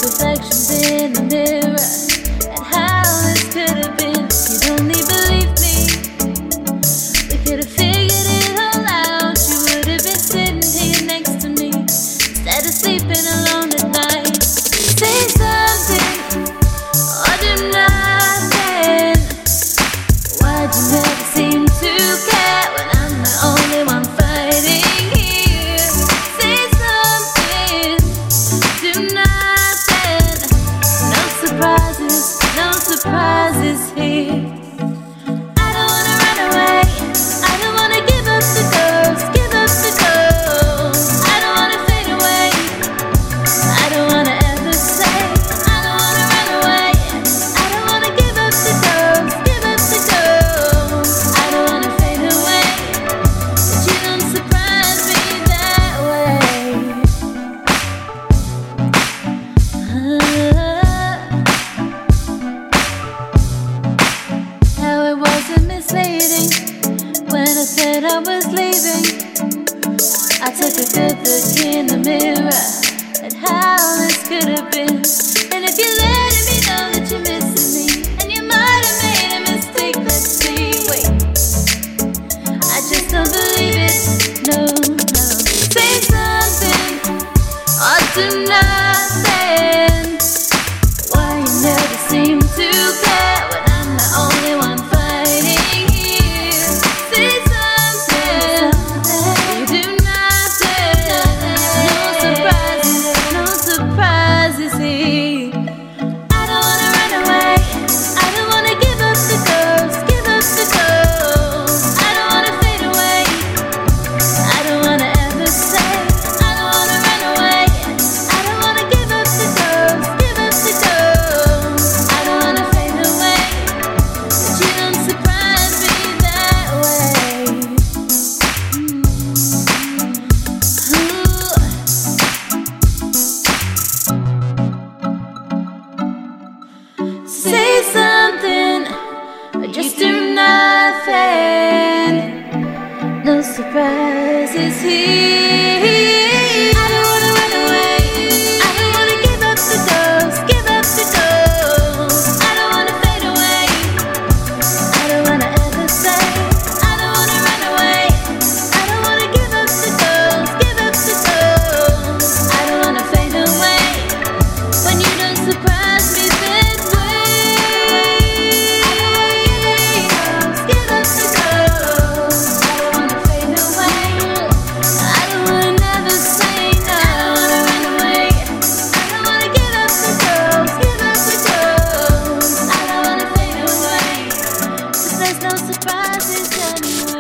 reflections in the mirror, and how this could have been. You'd only believe me. We could have figured it all out. You would have been sitting here next to me instead of sleeping alone at night. Say something or do nothing. Why'd you never seem to care when I'm the only one fighting here? Say something, do nothing. No surprises here. I don't wanna run away. I don't wanna give up the ghost, give up the ghost. I don't wanna fade away. I don't wanna ever say I don't wanna run away. I don't wanna give up the ghost, give up the ghost. I don't wanna fade away, but you don't surprise me that way. How it wasn't misleading when I said I was leaving. I took a good look in the mirror at how this could have been. And if you're letting me know that you're missing me, and you might have made a mistake, let's see. Wait, I just don't believe it. No, no. Say something or do nothing. Why you never seem to care when I'm the only one fighting here? Say something, you do nothing. No surprises here. I don't wanna run away. I don't wanna give up the ghost, give up the ghost. I don't wanna fade away. I don't wanna ever say I don't wanna run away. I don't wanna give up the ghost, give up the ghost. I don't wanna fade away, but you don't surprise me that way. Say something or just do nothing. No surprises here. I don't wanna run away. I don't wanna give up the ghost, give up the ghost. I don't wanna fade away. I don't wanna ever say I don't wanna run away. I don't wanna give up the ghost, give up the ghost. I don't wanna fade away when you don't surprise me that way. Give up the ghost. I don't wanna fade away. I don't wanna never say no. I don't wanna run away. I don't wanna give up the ghost, give up the ghost. I don't wanna fade away, 'cause there's no surprises anymore.